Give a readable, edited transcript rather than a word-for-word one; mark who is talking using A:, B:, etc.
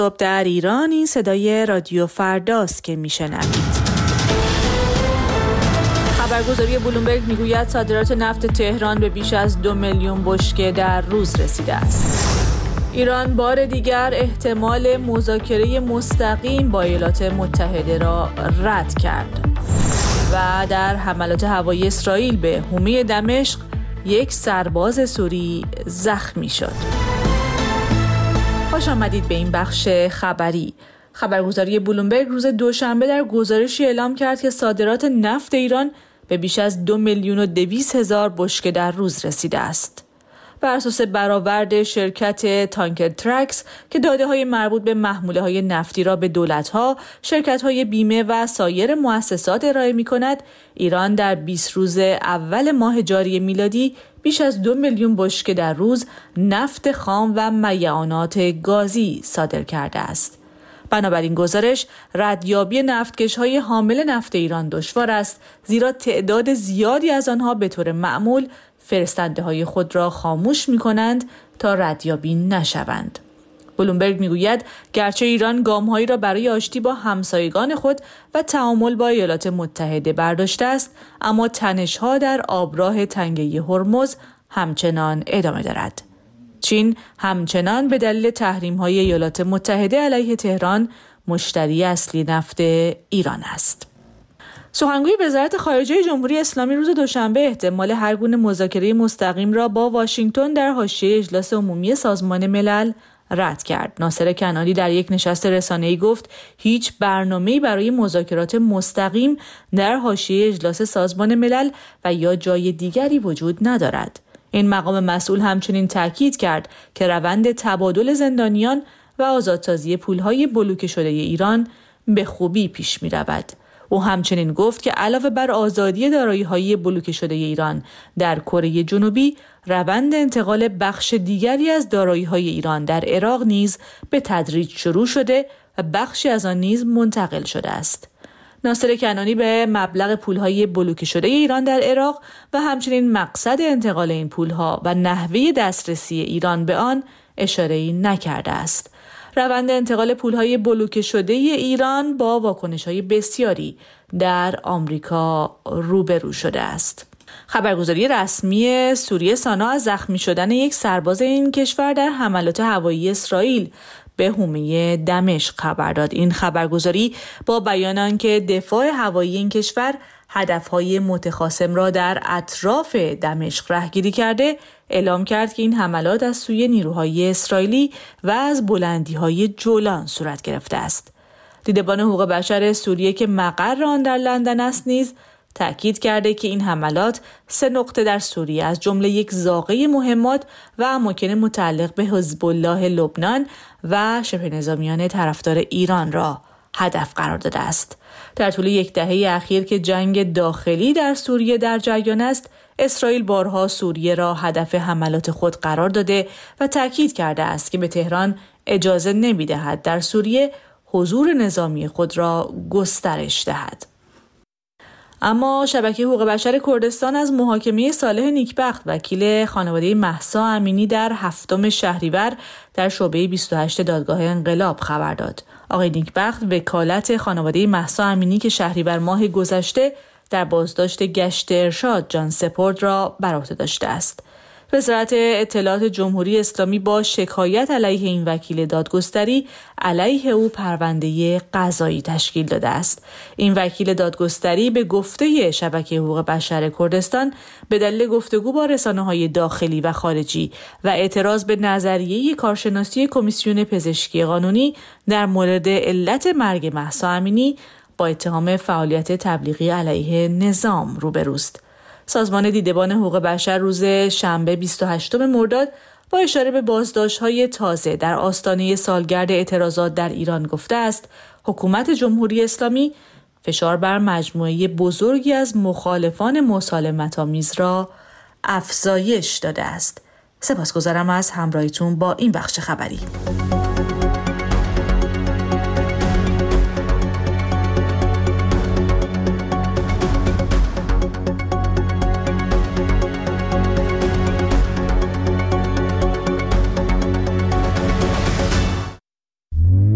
A: در ایران این صدای رادیو فرداست که میشنوید. خبرگزاری بلومبرگ میگوید صادرات نفت تهران به بیش از 2 میلیون بشکه در روز رسیده است. ایران بار دیگر احتمال مذاکره مستقیم با ایالات متحده را رد کرد. و در حملات هوایی اسرائیل به حومه دمشق یک سرباز سوری زخمی شد. خوش آمدید به این بخش خبری. خبرگزاری بلومبرگ روز دوشنبه در گزارشی اعلام کرد که صادرات نفت ایران به بیش از 2,200,000 بشکه در روز رسیده است. بر اساس برآورد شرکت تانکر ترکس که داده‌های مربوط به محموله‌های نفتی را به دولت‌ها، شرکت‌های بیمه و سایر مؤسسات ارائه می‌کند، ایران در 20 روز اول ماه جاری میلادی بیش از 2 میلیون بشکه در روز نفت خام و میعانات گازی صادر کرده است. بنابراین گزارش ردیابی نفتکش‌های حامل نفت ایران دشوار است، زیرا تعداد زیادی از آنها به طور معمول فرستنده‌های خود را خاموش می‌کنند تا ردیابی نشوند. بلومبرگ می‌گوید گرچه ایران گام‌هایی را برای آشتی با همسایگان خود و تعامل با ایالات متحده برداشته است، اما تنش‌ها در آبراه تنگه هرمز همچنان ادامه دارد. چین همچنان به دلیل تحریم‌های ایالات متحده علیه تهران مشتری اصلی نفت ایران است. سخنگوی وزارت خارجه جمهوری اسلامی روز دوشنبه احتمال هر گونه مذاکره مستقیم را با واشنگتن در حاشیه اجلاس عمومی سازمان ملل رد کرد. ناصر کنعانی در یک نشست رسانه‌ای گفت هیچ برنامه‌ای برای مذاکرات مستقیم در حاشیه اجلاس سازمان ملل و یا جای دیگری وجود ندارد. این مقام مسئول همچنین تاکید کرد که روند تبادل زندانیان و آزادسازی پولهای بلوکه شده ایران به خوبی پیش می‌رود. او همچنین گفت که علاوه بر آزادی دارایی‌های بلوکه شده ایران در کره جنوبی، روند انتقال بخش دیگری از دارایی‌های ایران در عراق نیز به تدریج شروع شده و بخشی از آن نیز منتقل شده است. ناصر کنعانی به مبلغ پولهای بلوکه شده ایران در عراق و همچنین مقصد انتقال این پولها و نحوه دسترسی ایران به آن اشاره‌ای نکرده است. روند انتقال پولهای بلوکه شده ایران با واکنش‌های بسیاری در آمریکا روبرو شده است. خبرگزاری رسمی سوریه سانا از زخمی شدن یک سرباز این کشور در حملات هوایی اسرائیل به حومه دمشق خبر داد. این خبرگزاری با بیان آنکه دفاع هوایی این کشور هدفهای متخاصم را در اطراف دمشق رهگیری کرده، اعلام کرد که این حملات از سوی نیروهای اسرائیلی و از بلندی‌های جولان صورت گرفته است. دیدبان حقوق بشر سوریه که مقر آن در لندن است نیز تأکید کرده که این حملات 3 نقطه در سوریه از جمله یک زاغه مهمات و اماکن متعلق به حزب الله لبنان و شبه نظامیان طرفدار ایران را هدف قرار داده است. در طول یک دهه اخیر که جنگ داخلی در سوریه در جریان است، اسرائیل بارها سوریه را هدف حملات خود قرار داده و تأکید کرده است که به تهران اجازه نمی‌دهد در سوریه حضور نظامی خود را گسترش دهد. اما شبکه حقوق بشر کردستان از محاکمه صالح نیکبخت وکیل خانواده مهسا امینی در 7 شهریور در شعبه 28 دادگاه انقلاب خبر داد. آقای نیکبخت وکالت خانواده مهسا امینی که شهریور ماه گذشته در بازداشت گشت ارشاد جان سپرد را بر عهده داشته است. وزارت اطلاعات جمهوری اسلامی با شکایت علیه این وکیل دادگستری علیه او پرونده قضایی تشکیل داده است. این وکیل دادگستری به گفته شبکه حقوق بشر کردستان به دلیل گفتگو با رسانه‌های داخلی و خارجی و اعتراض به نظریه کارشناسی کمیسیون پزشکی قانونی در مورد علت مرگ مهسا امینی با اتهام فعالیت تبلیغی علیه نظام روبروست. سازمان دیدبان حقوق بشر روز شنبه 28 مرداد با اشاره به بازداشت‌های تازه در آستانه سالگرد اعتراضات در ایران گفته است حکومت جمهوری اسلامی فشار بر مجموعه بزرگی از مخالفان مسالمت‌آمیز را افزایش داده است. سپاسگزارم از همراهیتون با این بخش خبری.